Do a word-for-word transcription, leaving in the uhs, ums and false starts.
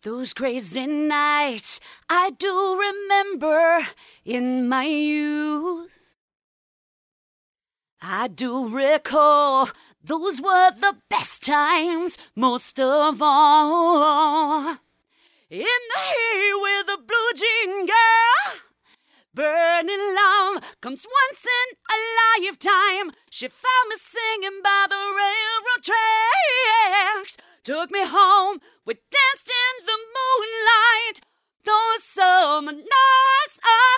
Those crazy nights I do remember in my youth. I do recall those were the best times most of all. In the hay with a blue jean girl, burning love comes once in a lifetime. She found me singing by the railroad tracks, took me home, we danced in the moonlight. Those summer nights I